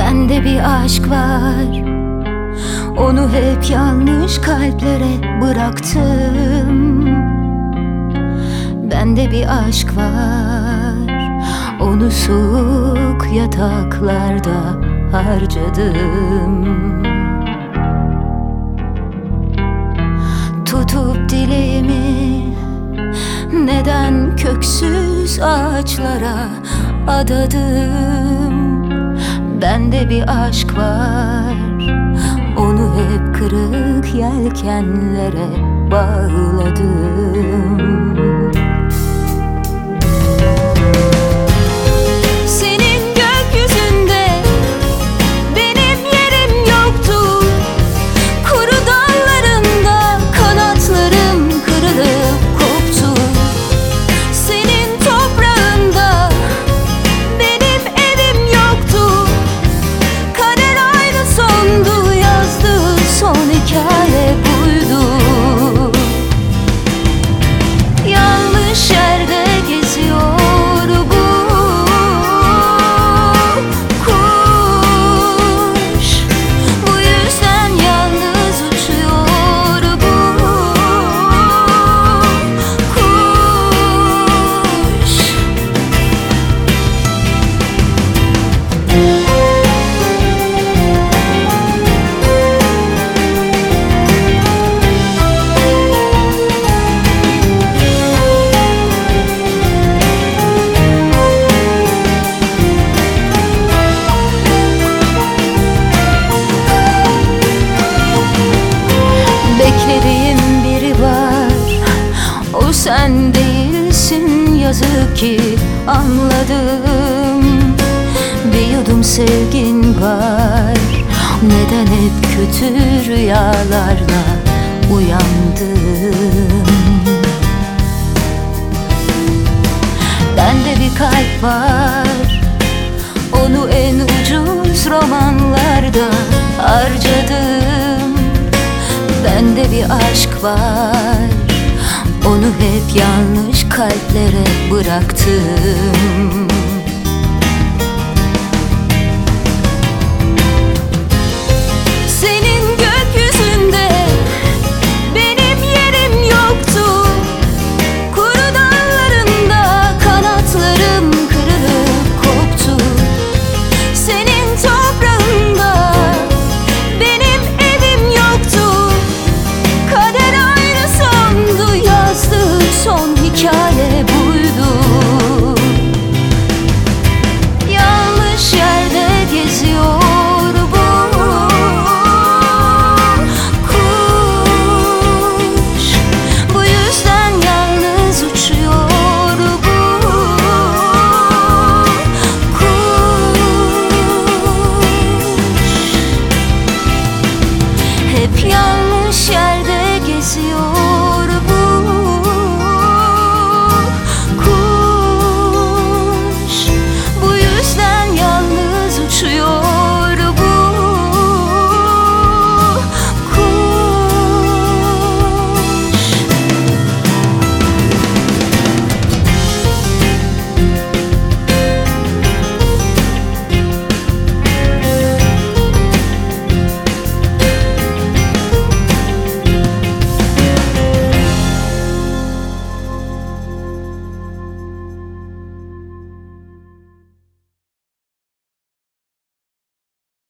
Bende bir aşk var, onu hep yanlış kalplere bıraktım. Bende bir aşk var, onu soğuk yataklarda harcadım. Tutup dileğimi neden köksüz ağaçlara adadım. Bende bir aşk var, onu hep kırık yelkenlere bağladım. Senin gökyüzünde benim yerim yoktu. Kuru dallarında kanatlarım kırılıp koptu. Senin toprağında benim evim yoktu. Kader aynı sondu, yazdı son hikaye buydu. Yanlış yerde geziyor bu kuş. Bu yüzden yalnız uçuyor bu kuş. Beklediğim biri var, o sen değilsin yazık ki, anladım. Bir yudum sevgin var, neden hep kötü rüyalarla uyandım. Bende bir kalp var, onu en ucuz romanlarda harcadım. Bende bir aşk var, onu hep yanlış kalplere bıraktım.